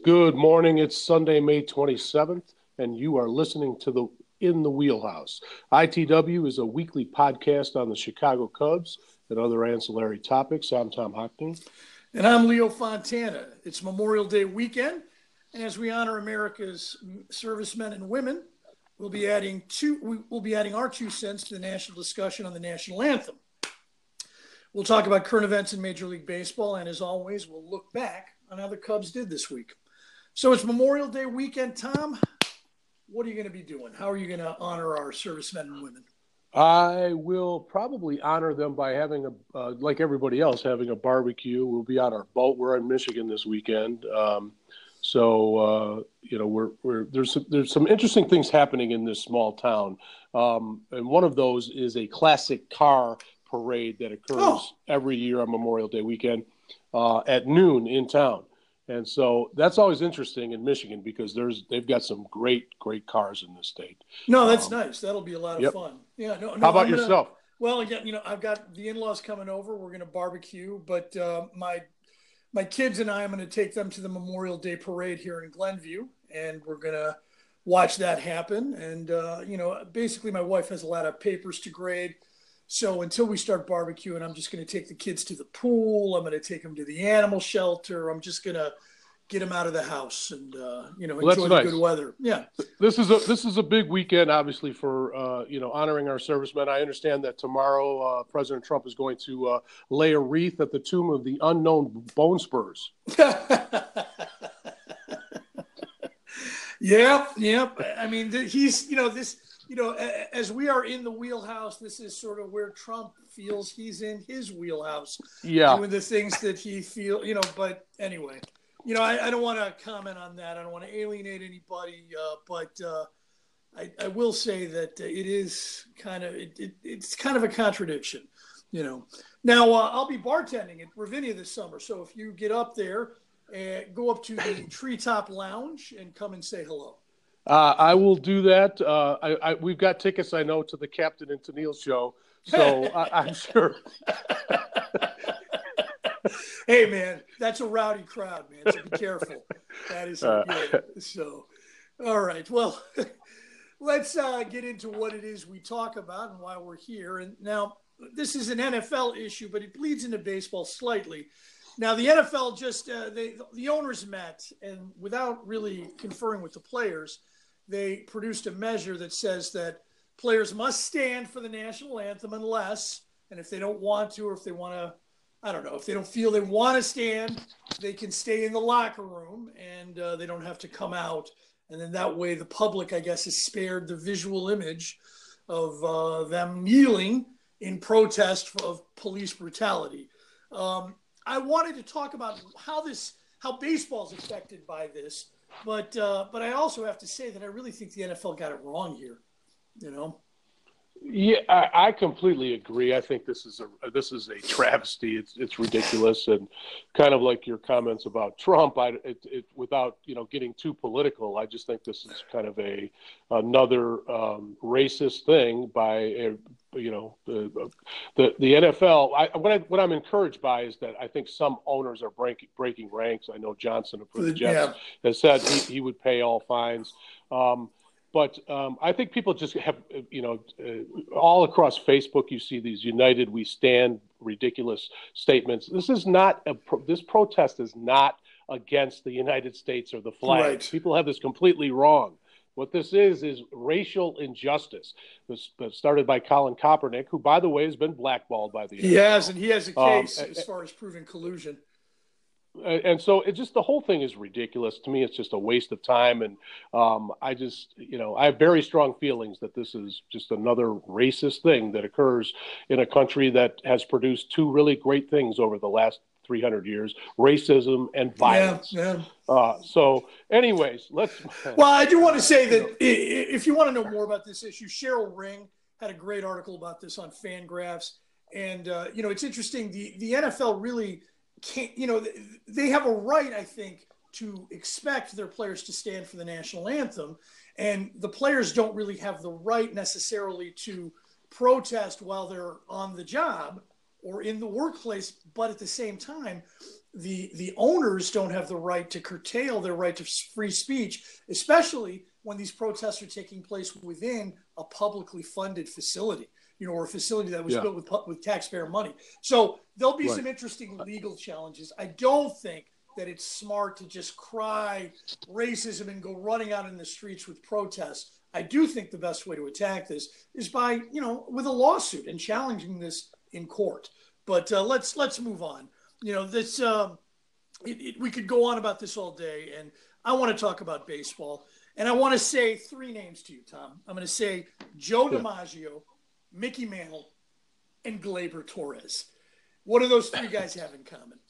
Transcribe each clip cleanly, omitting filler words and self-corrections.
Good morning. It's Sunday, May 27th, and you are listening to the In the Wheelhouse. ITW is a weekly podcast on the Chicago Cubs and other ancillary topics. I'm Tom Hockney. And I'm Leo Fontana. It's Memorial Day weekend, and as we honor America's servicemen and women, we'll be adding our 2 cents to the national discussion on the national anthem. We'll talk about current events in Major League Baseball, and as always, we'll look back on how the Cubs did this week. So it's Memorial Day weekend, Tom. What are you going to be doing? How are you going to honor our servicemen and women? I will probably honor them by having like everybody else, having a barbecue. We'll be on our boat. We're in Michigan this weekend. There's some interesting things happening in this small town. And one of those is a classic car parade that occurs every year on Memorial Day weekend at noon in town. And so that's always interesting in Michigan because they've got some great cars in this state. No, that's nice. That'll be a lot of fun. Yeah. No. How about yourself? Well, again, I've got the in-laws coming over. We're going to barbecue, but my kids and I'm going to take them to the Memorial Day parade here in Glenview, and we're going to watch that happen. And basically, my wife has a lot of papers to grade. So until we start barbecuing, I'm just going to take the kids to the pool. I'm going to take them to the animal shelter. I'm just going to get them out of the house and enjoy the good weather. Yeah. This is a big weekend, obviously, for honoring our servicemen. I understand that tomorrow President Trump is going to lay a wreath at the tomb of the unknown Bone Spurs. Yep. I mean, he's as we are in the wheelhouse, this is sort of where Trump feels he's in his wheelhouse. Yeah. Doing the things that he feels, but anyway, I don't want to comment on that. I don't want to alienate anybody, but I will say that it is it's kind of a contradiction, Now, I'll be bartending at Ravinia this summer. So if you get up there and go up to the Treetop Lounge and come and say hello. I will do that. We've got tickets, I know, to the Captain and Tennille show, so I'm sure. Hey, man, that's a rowdy crowd, man, so be careful. That is good. So, all right. Well, let's get into what it is we talk about and why we're here. And now, this is an NFL issue, but it bleeds into baseball slightly. Now, the NFL the owners met, and without really conferring with the players, they produced a measure that says that players must stand for the national anthem unless, and if they don't want to, or if they want to, I don't know, if they don't feel they want to stand, they can stay in the locker room and they don't have to come out. And then that way the public, I guess, is spared the visual image of them kneeling in protest of police brutality. I wanted to talk about how baseball is affected by this. But I also have to say that I really think the NFL got it wrong here, Yeah, I completely agree. I think this is a travesty. It's ridiculous, and kind of like your comments about Trump. Without getting too political, I just think this is kind of another racist thing by the NFL. What I'm encouraged by is that I think some owners are breaking ranks. I know Johnson for the Jets has said he would pay all fines. But I think people just have, all across Facebook, you see these United We Stand ridiculous statements. This protest is not against the United States or the flag. Right. People have this completely wrong. What this is racial injustice. This started by Colin Kaepernick, who, by the way, has been blackballed by the NFL. He has, and he has a case as far as proving collusion. And so the whole thing is ridiculous. To me, it's just a waste of time. And I have very strong feelings that this is just another racist thing that occurs in a country that has produced two really great things over the last 300 years, racism and violence. Yeah. So anyways, Well, I do want to say that if you want to know more about this issue, Cheryl Ring had a great article about this on Fangraphs. And, it's interesting. The NFL really can't, they have a right, I think, to expect their players to stand for the national anthem. And the players don't really have the right necessarily to protest while they're on the job or in the workplace. But at the same time, the owners don't have the right to curtail their right to free speech, especially when these protests are taking place within a publicly funded facility, or a facility that was built with taxpayer money. So there'll be some interesting legal challenges. I don't think that it's smart to just cry racism and go running out in the streets with protests. I do think the best way to attack this is by, with a lawsuit and challenging this in court. But let's move on. This we could go on about this all day, and I want to talk about baseball. And I want to say three names to you, Tom. I'm going to say Joe DiMaggio, Mickey Mantle, and Gleyber Torres. What do those three guys have in common?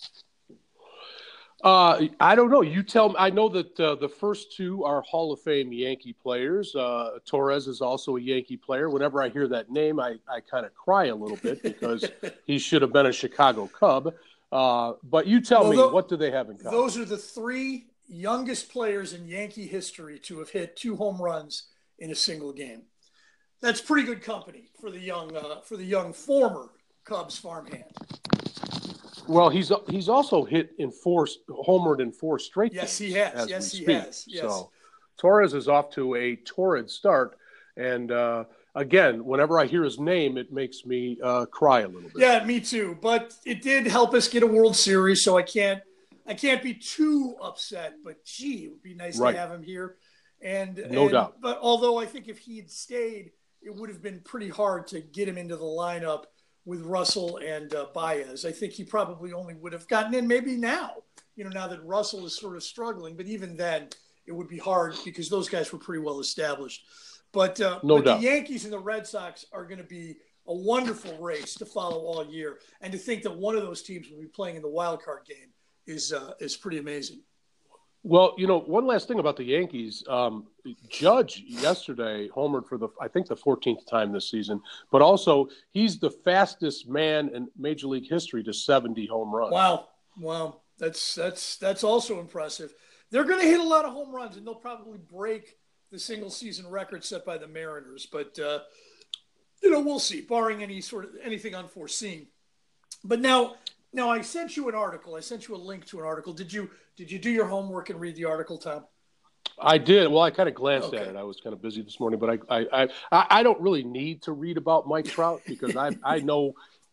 I don't know. You tell me. I know that the first two are Hall of Fame Yankee players. Torres is also a Yankee player. Whenever I hear that name, I kind of cry a little bit because he should have been a Chicago Cub. But you tell me, what do they have in common? Those are the three youngest players in Yankee history to have hit 2 home runs in a single game. That's pretty good company for the young former Cubs farmhand. Well, he's also homered in 4 straight games. Yes, he has. Yes, he has. Yes. So Torres is off to a torrid start, and again, whenever I hear his name, it makes me cry a little bit. Yeah, me too. But it did help us get a World Series, so I can't be too upset. But gee, it would be nice to have him here. No doubt. But although I think if he'd stayed, it would have been pretty hard to get him into the lineup with Russell and Baez. I think he probably only would have gotten in maybe now, now that Russell is sort of struggling. But even then, it would be hard because those guys were pretty well established. But, no doubt. The Yankees and the Red Sox are going to be a wonderful race to follow all year. And to think that one of those teams will be playing in the wild card game is pretty amazing. Well, one last thing about the Yankees. Judge yesterday homered for the 14th time this season, but also he's the fastest man in Major League history to 70 home runs. Wow. That's also impressive. They're going to hit a lot of home runs, and they'll probably break the single season record set by the Mariners. But, we'll see, barring anything unforeseen. But now I sent you an article. I sent you a link to an article. Did you do your homework and read the article, Tom? I did. Well, I kind of glanced at it. I was kind of busy this morning, but I don't really need to read about Mike Trout because I know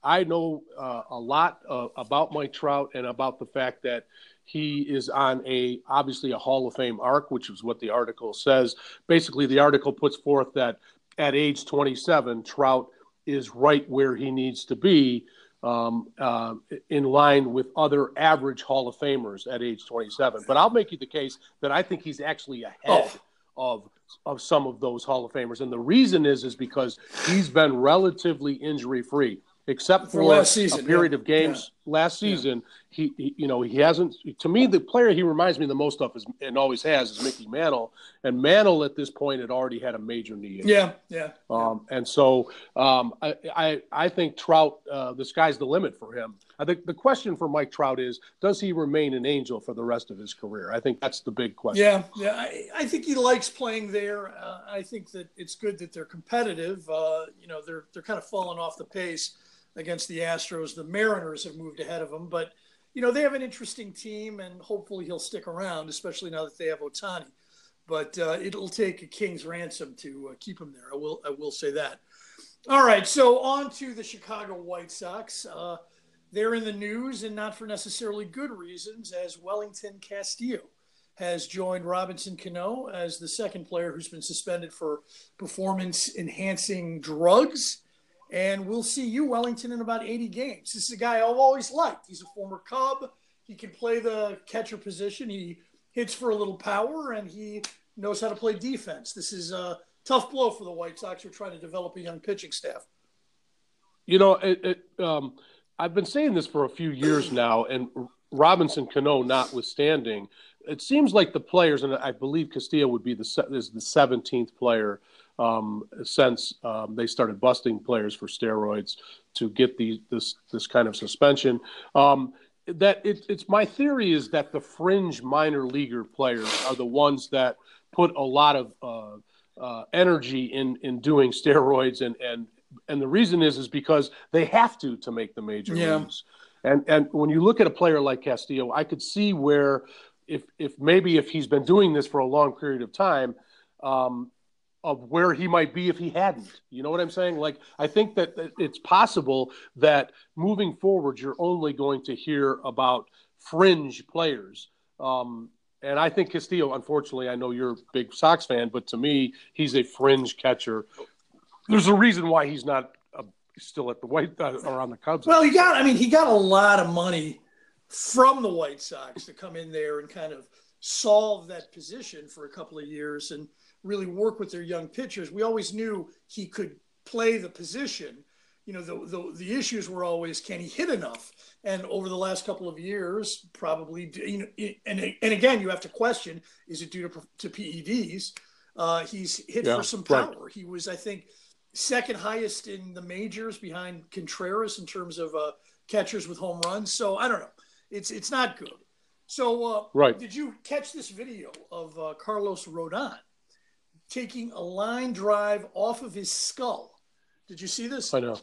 a lot about Mike Trout and about the fact that he is on obviously a Hall of Fame arc, which is what the article says. Basically, the article puts forth that at age 27, Trout is right where he needs to be. In line with other average Hall of Famers at age 27. But I'll make you the case that I think he's actually ahead of some of those Hall of Famers. And the reason is because he's been relatively injury-free, except for last season, a period of games last season. He hasn't. To me, the player he reminds me the most of and always has is Mickey Mantle. And Mantle at this point had already had a major knee injury. And so I think Trout, the sky's the limit for him. I think the question for Mike Trout is, does he remain an Angel for the rest of his career? I think that's the big question. Yeah. I think he likes playing there. I think that it's good that they're competitive. They're kind of falling off the pace against the Astros. The Mariners have moved ahead of them, but they have an interesting team, and hopefully he'll stick around, especially now that they have Ohtani. But it'll take a king's ransom to keep him there. I will say that. All right, so on to the Chicago White Sox. They're in the news, and not for necessarily good reasons, as Wellington Castillo has joined Robinson Cano as the second player who's been suspended for performance-enhancing drugs. And we'll see you, Wellington, in about 80 games. This is a guy I've always liked. He's a former Cub. He can play the catcher position. He hits for a little power, and he knows how to play defense. This is a tough blow for the White Sox who are trying to develop a young pitching staff. I've been saying this for a few years now, and Robinson Cano notwithstanding, it seems like the players, and I believe Castillo would be the 17th player since they started busting players for steroids to get this kind of suspension. That it's my theory is that the fringe minor leaguer players are the ones that put a lot of energy in doing steroids, and the reason is because they have to make the major leagues. And when you look at a player like Castillo, I could see where if he's been doing this for a long period of time, of where he might be if he hadn't. You know what I'm saying? Like, I think that it's possible that moving forward, you're only going to hear about fringe players. And I think Castillo, unfortunately, I know you're a big Sox fan, but to me, he's a fringe catcher. There's a reason why he's not still at the or on the Cubs. Well, he got a lot of money from the White Sox to come in there and kind of solve that position for a couple of years and really work with their young pitchers. We always knew he could play the position. You know, the issues were always, can he hit enough? And over the last couple of years, probably, and again, you have to question, is it due to PEDs? He's hit for some power. Right. He was, I think, second highest in the majors behind Contreras in terms of catchers with home runs. So I don't know. It's not good. So Did you catch this video of Carlos Rodon taking a line drive off of his skull? Did you see this? I know.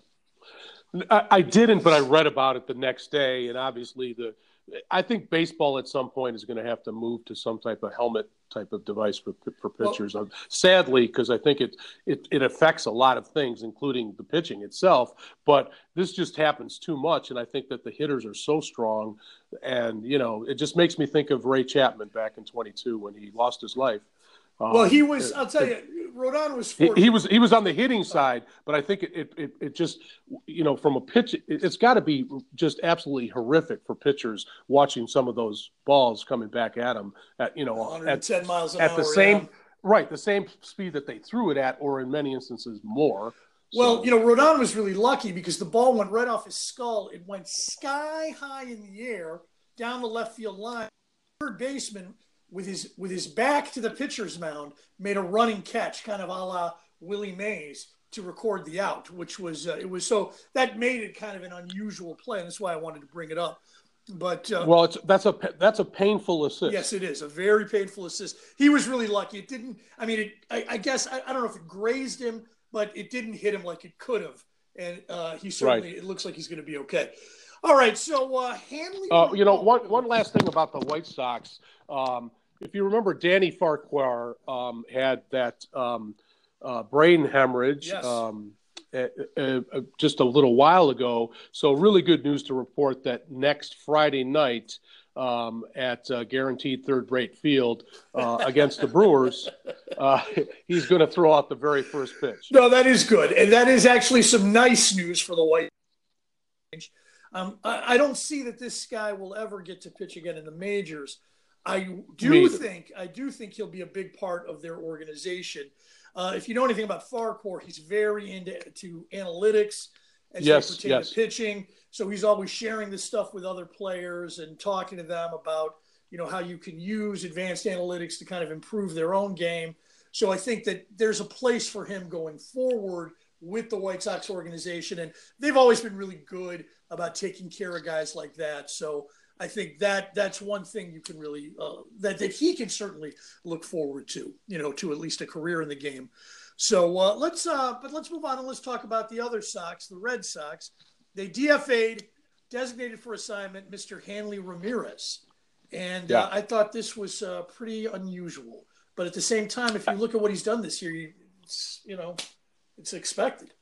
I didn't, but I read about it the next day, and obviously I think baseball at some point is going to have to move to some type of helmet type of device for pitchers. Well, sadly, because I think it affects a lot of things, including the pitching itself. But this just happens too much, and I think that the hitters are so strong, and it just makes me think of Ray Chapman back in '22 when he lost his life. Well, he was. I'll tell you, Rodon was. He was on the hitting side, but I think it just from a pitch, it's got to be just absolutely horrific for pitchers watching some of those balls coming back at them at 110 miles an hour at the same speed that they threw it at, or in many instances more. Well, Rodon was really lucky because the ball went right off his skull. It went sky high in the air down the left field line. Third baseman, with his back to the pitcher's mound, made a running catch, kind of a la Willie Mays, to record the out, which was so that made it kind of an unusual play, and that's why I wanted to bring it up. But that's a painful assist. Yes, it is a very painful assist. He was really lucky. It didn't. I mean, I guess I don't know if it grazed him, but it didn't hit him like it could have, and he certainly it looks like he's going to be okay. All right, so Hanley. One last thing about the White Sox. If you remember, Danny Farquhar had that brain hemorrhage just a little while ago. So really good news to report that next Friday night at Guaranteed Third Rate Field against the Brewers, he's going to throw out the very first pitch. No, that is good. And that is actually some nice news for the White Sox. I don't see that this guy will ever get to pitch again in the majors. I do think he'll be a big part of their organization. If you know anything about Farquhar, he's very into analytics as they pertain to pitching. So he's always sharing this stuff with other players and talking to them about, how you can use advanced analytics to kind of improve their own game. So I think that there's a place for him going forward with the White Sox organization. And they've always been really good about taking care of guys like that. So I think that's one thing you can really that he can certainly look forward to, to at least a career in the game. So let's move on and let's talk about the other Sox, the Red Sox. They DFA'd, designated for assignment, Mr. Hanley Ramirez, and I thought this was pretty unusual. But at the same time, if you look at what he's done this year, it's expected.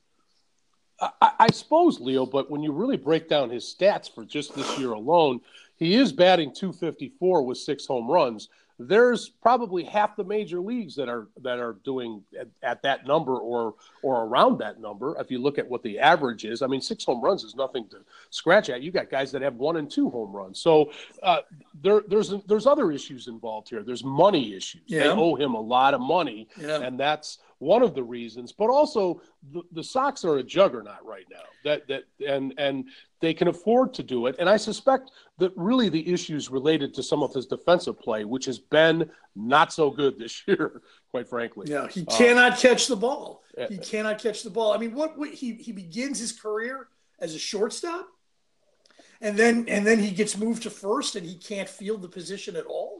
I suppose, Leo, but when you really break down his stats for just this year alone, he is batting .254 with 6 home runs. There's probably half the major leagues that are doing at that number or around that number. If you look at what the average is, I mean, 6 home runs is nothing to scratch at. You got guys that have 1 and 2 home runs. So there's other issues involved here. There's money issues. Yeah. They owe him a lot of money, and that's one of the reasons. But also the Sox are a juggernaut right now. And they can afford to do it. And I suspect that really the issues related to some of his defensive play, which has been not so good this year, quite frankly. Yeah, he cannot catch the ball. He cannot catch the ball. I mean, he begins his career as a shortstop, and then he gets moved to first, and he can't field the position at all.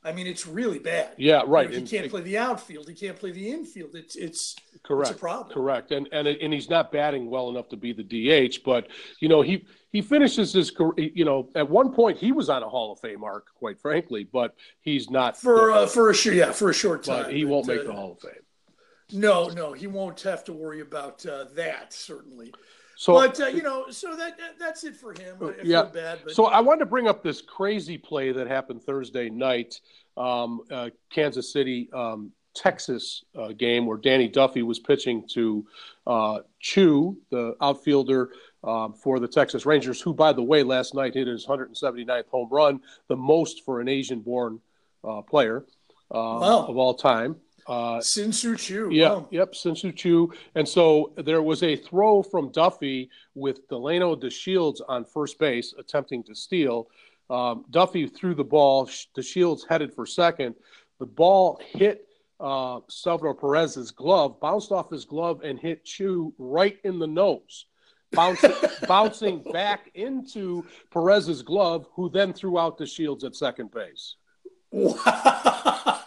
I mean, it's really bad. Yeah, right. He can't play the outfield. He can't play the infield. It's correct. It's a problem. Correct. And he's not batting well enough to be the DH. But he finishes his career. At one point he was on a Hall of Fame mark, quite frankly. But he's not for a short time. But he won't make the Hall of Fame. No, he won't have to worry about that, certainly. So, but so that's it for him. I feel bad. But... So I wanted to bring up this crazy play that happened Thursday night, Kansas City, Texas game where Danny Duffy was pitching to Chu, the outfielder for the Texas Rangers, who, by the way, last night hit his 179th home run, the most for an Asian-born player of all time. Shin-Soo Choo. Yeah, wow. Yep, Shin-Soo Choo. And so there was a throw from Duffy with Delano DeShields on first base attempting to steal. Duffy threw the ball. DeShields headed for second. The ball hit Salvador Perez's glove, bounced off his glove, and hit Choo right in the nose, bouncing back into Perez's glove, who then threw out DeShields at second base. Wow.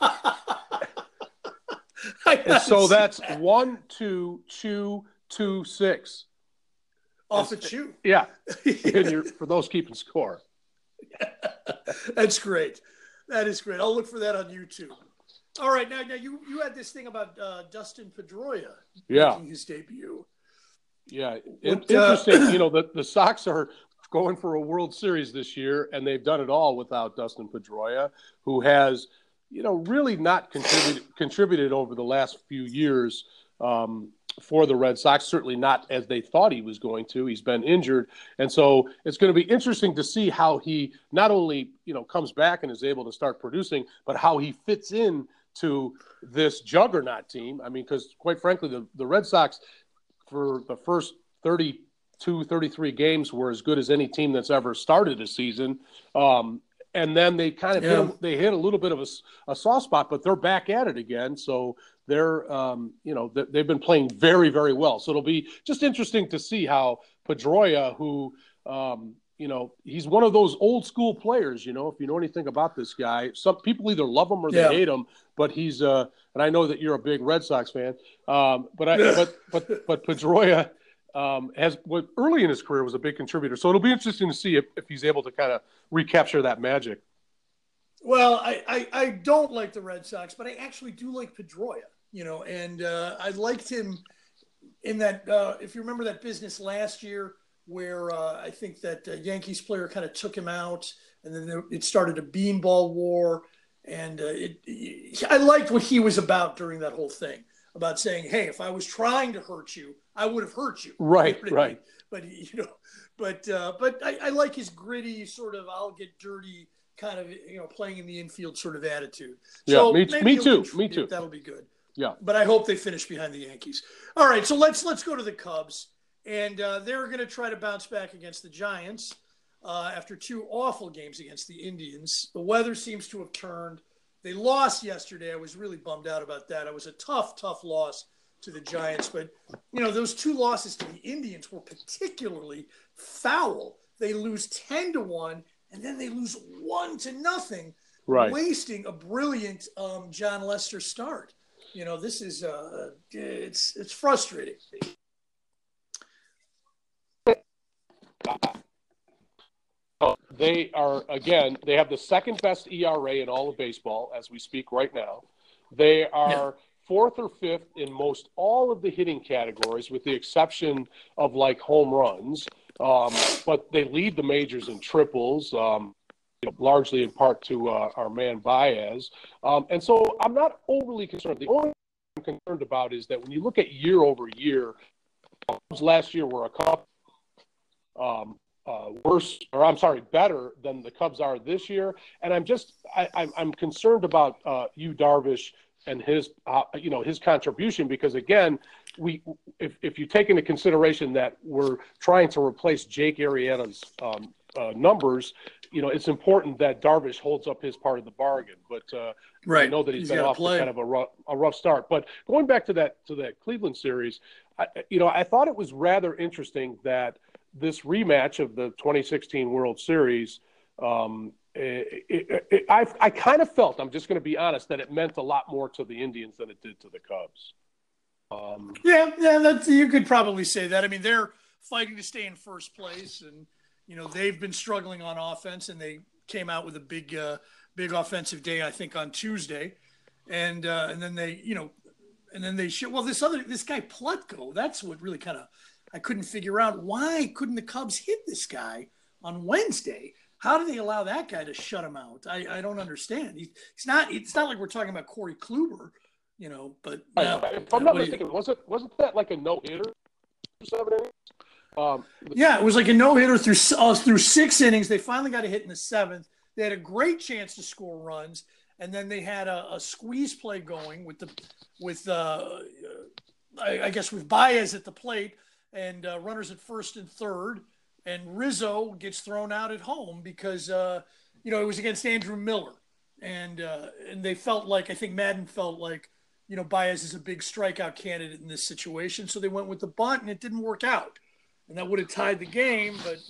And so that's 1-2, Choo, 2-6. Off of Choo. Yeah. For those keeping score. That's great. That is great. I'll look for that on YouTube. All right. Now you had this thing about Dustin Pedroia making his debut. Yeah. Interesting. The Sox are going for a World Series this year, and they've done it all without Dustin Pedroia, who has – really not contributed over the last few years for the Red Sox, certainly not as they thought he was going to. He's been injured. And so it's going to be interesting to see how he not only, comes back and is able to start producing, but how he fits in to this juggernaut team. I mean, because quite frankly, the Red Sox for the first 32, 33 games were as good as any team that's ever started a season. And then they kind of hit a little bit of a soft spot, but they're back at it again. So they're, they've been playing very, very well. So it'll be just interesting to see how Pedroia, who, he's one of those old school players, if you know anything about this guy. Some people either love him or they hate him, but he's, and I know that you're a big Red Sox fan, but Pedroia, early in his career was a big contributor. So it'll be interesting to see if he's able to kind of recapture that magic. Well, I don't like the Red Sox, but I actually do like Pedroia, and I liked him in that, if you remember that business last year where I think that Yankees player kind of took him out and then it started a beanball war. And I liked what he was about during that whole thing. About saying, hey, if I was trying to hurt you, I would have hurt you. Right, right. But but I like his gritty sort of I'll get dirty kind of playing in the infield sort of attitude. So me too. That'll be good. Yeah. But I hope they finish behind the Yankees. All right, so let's go to the Cubs, and they're going to try to bounce back against the Giants after two awful games against the Indians. The weather seems to have turned. They lost yesterday. I was really bummed out about that. It was a tough loss to the Giants. But, those two losses to the Indians were particularly foul. They lose 10-1, and then they lose 1-0, right, wasting a brilliant John Lester start. This is it's frustrating. They have the second best ERA in all of baseball as we speak right now. They are fourth or fifth in most all of the hitting categories, with the exception of like home runs. But they lead the majors in triples, largely in part to our man Baez. And so I'm not overly concerned. The only thing I'm concerned about is that when you look at year over year, last year were a couple better than the Cubs are this year. And I'm concerned about Yu Darvish and his contribution, because again, if you take into consideration that we're trying to replace Jake Arrieta's numbers, it's important that Darvish holds up his part of the bargain. But I know that he's been off to kind of a rough start. But going back to that Cleveland series, I thought it was rather interesting that this rematch of the 2016 World Series, I kind of felt, I'm just going to be honest, that it meant a lot more to the Indians than it did to the Cubs. Yeah, you could probably say that. I mean, they're fighting to stay in first place, and they've been struggling on offense, and they came out with a big offensive day, I think, on Tuesday, and then they, this guy Plutko. That's what really kind of I couldn't figure out. Why couldn't the Cubs hit this guy on Wednesday? How do they allow that guy to shut him out? I don't understand. He's not. It's not like we're talking about Corey Kluber, But if I'm not mistaken, wasn't that like a no hitter? Yeah, it was like a no hitter through 6 innings. They finally got a hit in the 7th. They had a great chance to score runs, and then they had a squeeze play going with Baez at the plate and runners at first and third. And Rizzo gets thrown out at home because, it was against Andrew Miller. And they felt like, I think Madden felt like, Baez is a big strikeout candidate in this situation. So they went with the bunt, and it didn't work out. And that would have tied the game. But,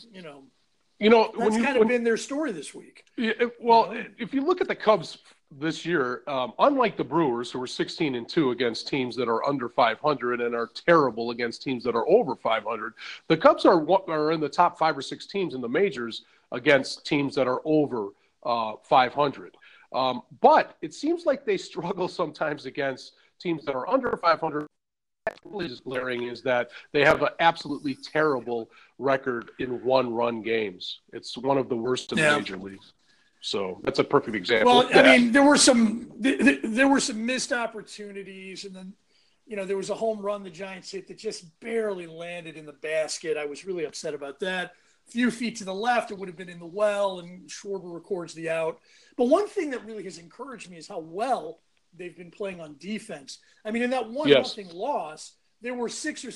that's been their story this week. Yeah, if you look at the Cubs this year, unlike the Brewers, who were 16-2 against teams that are under 500 and are terrible against teams that are over 500, the Cubs are in the top 5 or 6 teams in the majors against teams that are over 500. But it seems like they struggle sometimes against teams that are under 500. What's really glaring is that they have an absolutely terrible record in one-run games. It's one of the worst in the major leagues. So that's a perfect example. Well, I mean, there were some missed opportunities, and then, there was a home run the Giants hit that just barely landed in the basket. I was really upset about that. A few feet to the left, it would have been in the well, and Schwarber records the out. But one thing that really has encouraged me is how well they've been playing on defense. I mean, in that 1-0 loss, there were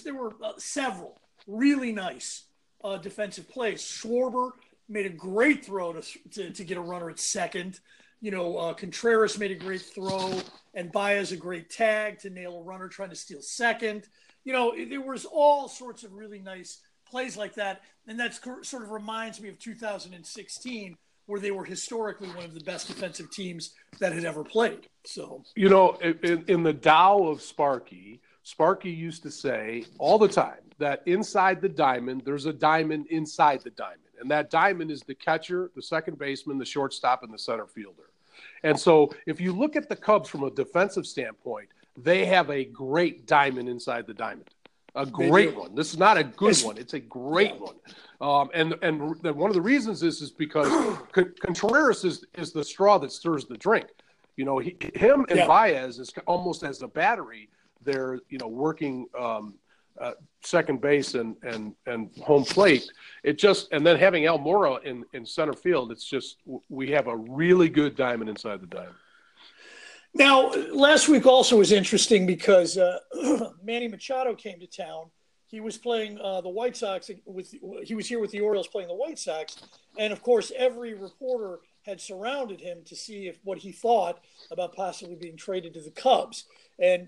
several really nice defensive plays. Schwarber made a great throw to get a runner at second. Contreras made a great throw, and Baez a great tag to nail a runner trying to steal second. There was all sorts of really nice plays like that, and that sort of reminds me of 2016, where they were historically one of the best defensive teams that had ever played. So, in the Tao of Sparky used to say all the time that inside the diamond, there's a diamond inside the diamond. And that diamond is the catcher, the second baseman, the shortstop, and the center fielder. And so if you look at the Cubs from a defensive standpoint, they have a great diamond inside the diamond. A great one. This is not a good one. It's a great one. And one of the reasons is because Contreras is the straw that stirs the drink. Him and Baez is almost as a battery. They're, working second base and home plate. And then having Almora in center field, it's just, we have a really good diamond inside the diamond. Now, last week also was interesting because Manny Machado came to town. He was playing the White Sox. He was here with the Orioles playing the White Sox. And, of course, every reporter had surrounded him to see what he thought about possibly being traded to the Cubs. And,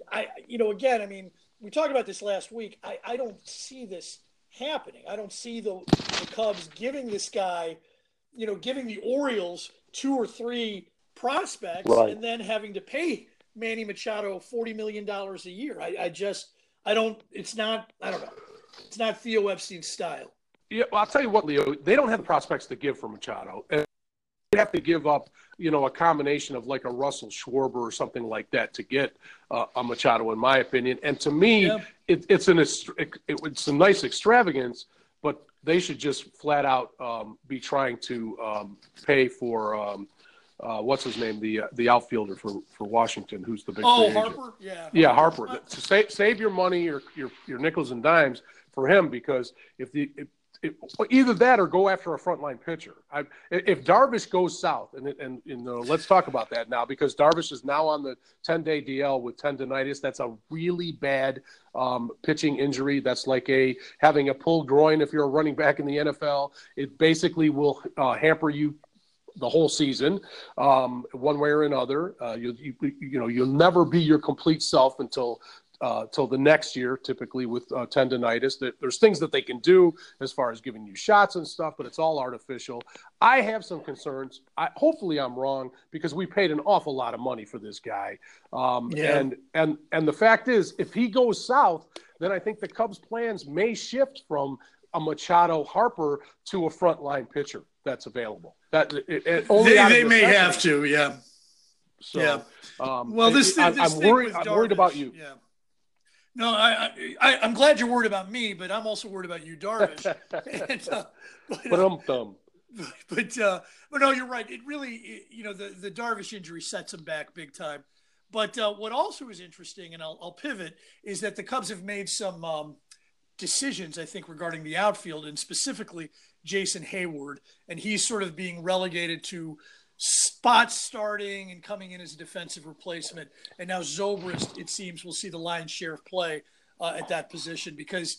we talked about this last week. I don't see this happening. I don't see the Cubs giving this guy, giving the Orioles 2 or 3 prospects and then having to pay Manny Machado $40 million a year. I don't know. It's not Theo Epstein's style. Yeah, well, I'll tell you what, Leo, they don't have the prospects to give for Machado. And they have to give up, a combination of like a Russell Schwarber or something like that to get a Machado, in my opinion. And to me, it's a nice extravagance, but they should just flat out be trying to pay for what's his name, the outfielder for Washington, who's the big free agent. Harper? Yeah, Harper. Save your money, your nickels and dimes for him, because either that or go after a frontline pitcher. If Darvish goes south, and let's talk about that now, because Darvish is now on the 10-day DL with tendonitis. That's a really bad pitching injury. That's like having a pulled groin if you're a running back in the NFL. It basically will hamper you the whole season, one way or another. You'll never be your complete self until till the next year, typically with tendonitis. There's things that they can do as far as giving you shots and stuff, but it's all artificial. I have some concerns. Hopefully I'm wrong, because we paid an awful lot of money for this guy. And the fact is, if he goes south, then I think the Cubs' plans may shift from a Machado Harper to a frontline pitcher that's available. They may have to, yeah. So, yeah. Well, I'm worried about you. Yeah. No, I'm glad you're worried about me, but I'm also worried about you, Darvish. But no, you're right. It really, the Darvish injury sets him back big time. But what also is interesting, and I'll pivot, is that the Cubs have made some decisions, I think, regarding the outfield, and specifically Jason Hayward, and he's sort of being relegated to spot starting and coming in as a defensive replacement. And now Zobrist, it seems, will see the lion's share of play at that position because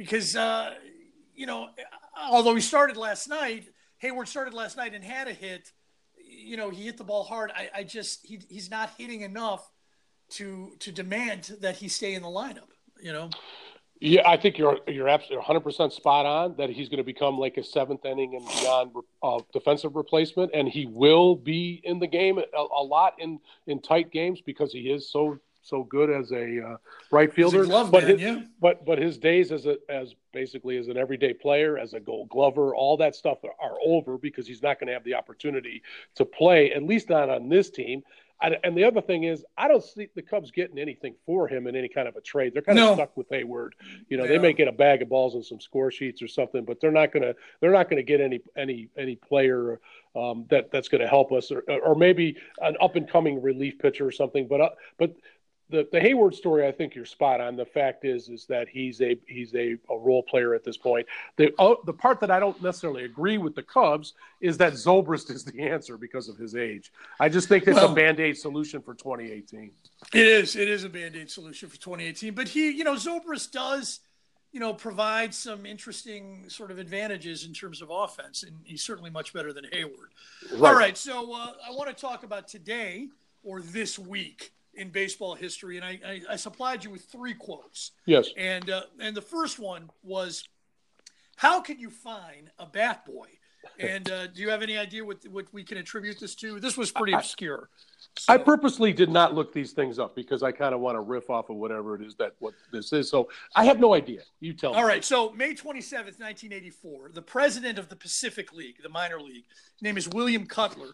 although he started last night, Hayward started last night and had a hit. He hit the ball hard. He's not hitting enough to demand that he stay in the lineup. Yeah, I think you're absolutely 100% spot on that he's going to become like a seventh inning and beyond defensive replacement, and he will be in the game a lot in tight games because he is so good as a right fielder. But his days as basically as an everyday player, as a Gold Glover, all that stuff are over because he's not going to have the opportunity to play, at least not on this team. And the other thing is, I don't see the Cubs getting anything for him in any kind of a trade. They're kind of stuck with Hayward. They may get a bag of balls and some score sheets or something, but they're not going to get any player that's going to help us, or maybe an up and coming relief pitcher or something. But the Hayward story, I think you're spot on. The fact is that he's a role player at this point. The part that I don't necessarily agree with the Cubs is that Zobrist is the answer because of his age. I just think it's a Band-Aid solution for 2018. It is a Band-Aid solution for 2018. But Zobrist does, provide some interesting sort of advantages in terms of offense, and he's certainly much better than Hayward. Right. All right, so I want to talk about today or this week in baseball history, and I supplied you with 3 quotes. Yes. And the first one was, how can you find a bat boy? And do you have any idea what we can attribute this to? This was pretty obscure. So, I purposely did not look these things up because I kind of want to riff off of whatever it is what this is. So I have no idea. You tell me. All right. So May 27th, 1984, the president of the Pacific League, the minor league, his name is William Cutler.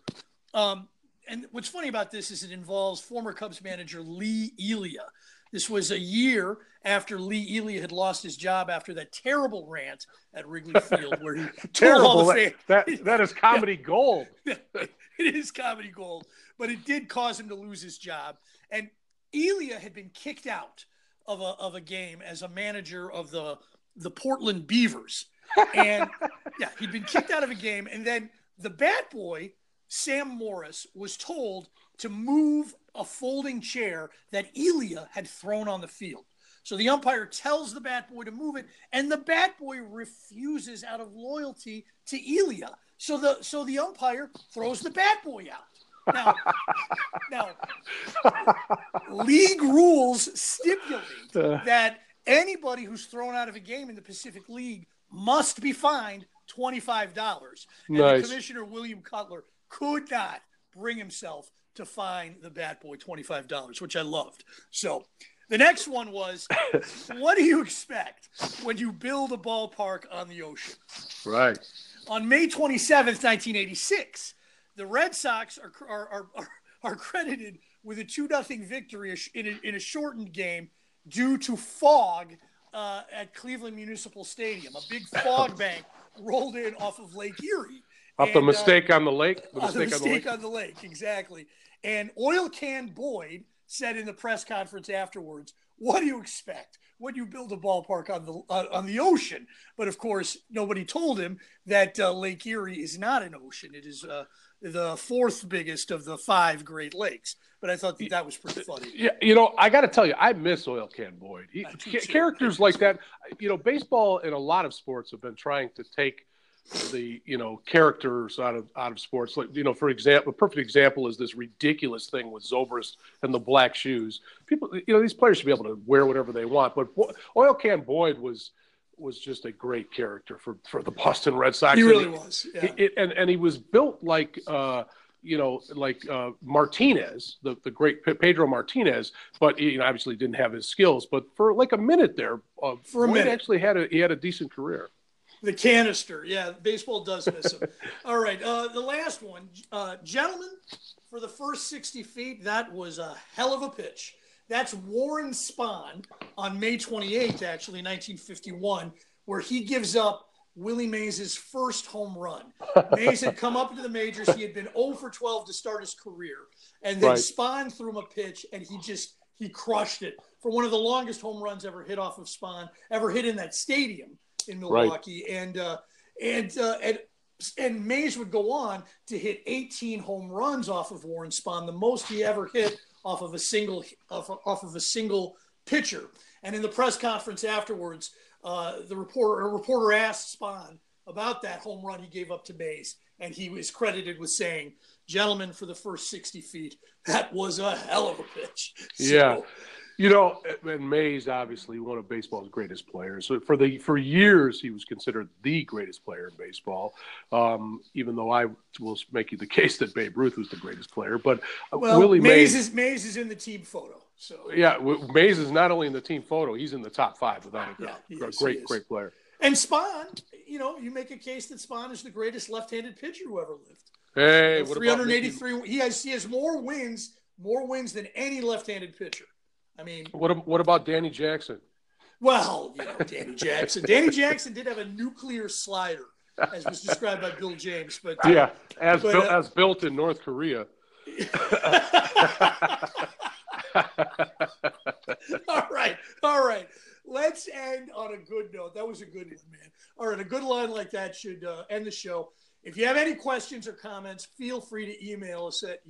And what's funny about this is it involves former Cubs manager Lee Elia. This was a year after Lee Elia had lost his job after that terrible rant at Wrigley Field where he terrible. All the that is comedy gold. It is comedy gold, but it did cause him to lose his job. And Elia had been kicked out of a game as a manager of the Portland Beavers. And he'd been kicked out of a game, and then the bat boy, Sam Morris, was told to move a folding chair that Elia had thrown on the field. So the umpire tells the bat boy to move it, and the bat boy refuses out of loyalty to Elia. So the umpire throws the bat boy out. Now, league rules stipulate that anybody who's thrown out of a game in the Pacific League must be fined $25. And the commissioner, William Cutler, could not bring himself to fine the bat boy $25, which I loved. So the next one was, what do you expect when you build a ballpark on the ocean? Right. On May 27th, 1986, the Red Sox are credited with a 2-0 victory in a shortened game due to fog at Cleveland Municipal Stadium. A big fog bank rolled in off of Lake Erie. The mistake on the lake? The mistake on the lake, exactly. And Oil Can Boyd said in the press conference afterwards, what do you expect when you build a ballpark on the ocean? But, of course, nobody told him that Lake Erie is not an ocean. It is the 4th biggest of the 5 Great Lakes. But I thought that was pretty funny. Yeah, I got to tell you, I miss Oil Can Boyd. Characters like that, baseball and a lot of sports have been trying to take characters out of sports. Like, for example, a perfect example is this ridiculous thing with Zobrist and the black shoes. People, these players should be able to wear whatever they want, but Oil Can Boyd was just a great character for the Boston Red Sox. He really was. Yeah. And he was built like Martinez, the great Pedro Martinez, but he obviously didn't have his skills. But for like a minute there, Boyd actually had a decent career. The canister, yeah, baseball does miss him. All right, the last one, gentlemen, for the first 60 feet, that was a hell of a pitch. That's Warren Spahn on May 28th, actually, 1951, where he gives up Willie Mays' first home run. Mays had come up into the majors. He had been 0 for 12 to start his career. And then Spahn threw him a pitch, and he crushed it for one of the longest home runs ever hit off of Spahn, ever hit in that stadium in Milwaukee. Right. And Mays would go on to hit 18 home runs off of Warren Spahn, the most he ever hit off of a single pitcher. And in the press conference afterwards, a reporter asked Spahn about that home run he gave up to Mays, and he was credited with saying, "Gentlemen, for the first 60 feet, that was a hell of a pitch." Yeah. And Mays, obviously one of baseball's greatest players. So for years, he was considered the greatest player in baseball. Even though I will make you the case that Babe Ruth was the greatest player, but Willie Mays is in the team photo. So yeah, Mays is not only in the team photo; he's in the top 5 without a doubt. Yeah, Great player. And Spahn, you make a case that Spahn is the greatest left-handed pitcher who ever lived. Hey, 383. He has more wins than any left-handed pitcher. I mean, what about Danny Jackson? Well, Danny Jackson. Danny Jackson did have a nuclear slider, as was described by Bill James. But as built in North Korea. All right. Let's end on a good note. That was a good one, man. All right, a good line like that should end the show. If you have any questions or comments, feel free to email us at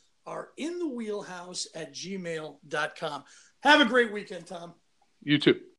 youareinthewheelhouse@gmail.com. Have a great weekend, Tom. You too.